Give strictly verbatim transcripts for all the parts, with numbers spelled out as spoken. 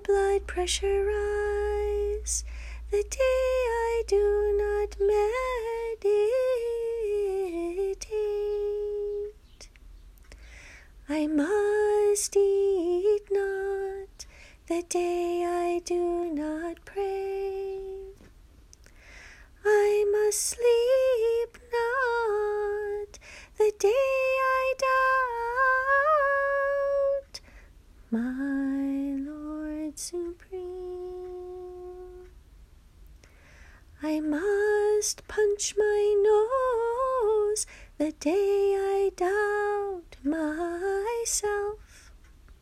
blood pressure rise the day I do not meditate. I must eat not the day I do not pray. I must sleep not the day I doubt my Lord supreme. I must punch my nose the day I doubt myself.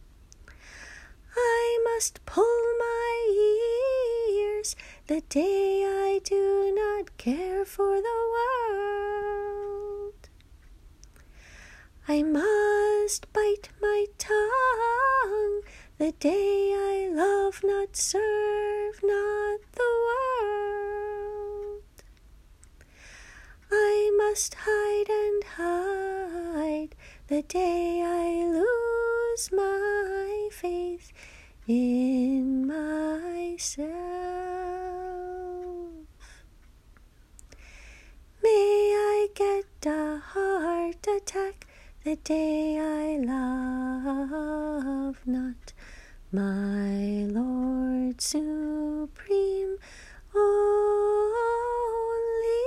I must pull my ears the day I do not care for the world. I must bite my tongue the day I love not, serve not the world. I must hide and hide the day I lose my faith in myself. May I get a heart attack the day I love not my Lord supreme only.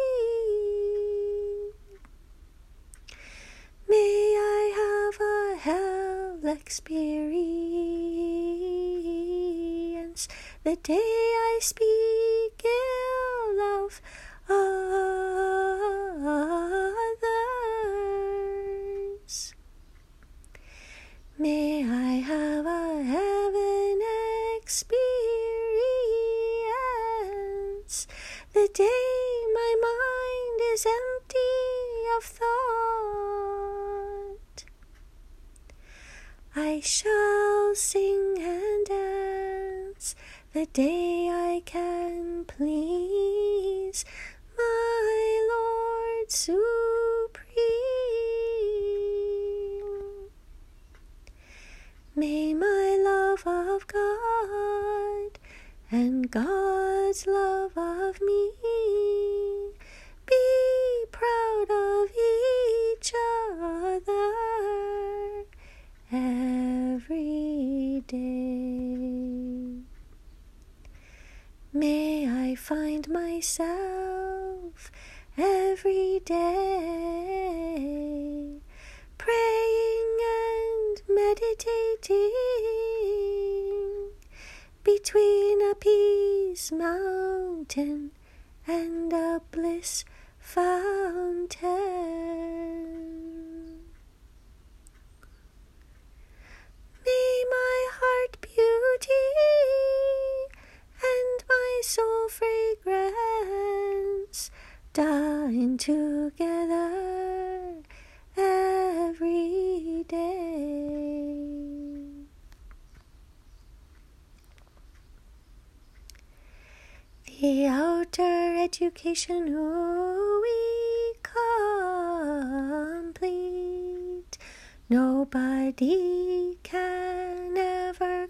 May I have a hell experience the day I speak ill of others. May I have a heaven experience the day my mind is empty of thought. I shall sing and dance the day I can please my Lord supreme. May my love of God and God's love of me be proud of each other every day. May I find myself every day praying and meditating between a peace mountain and a bliss fountain. May my heart beauty and my soul fragrance dine together every day. The outer education we complete, nobody can ever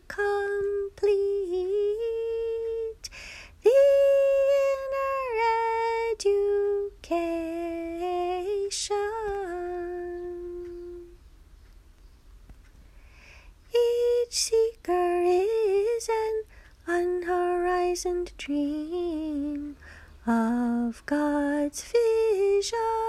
complete the inner education. Each seeker is an unhorizoned dream of God's vision.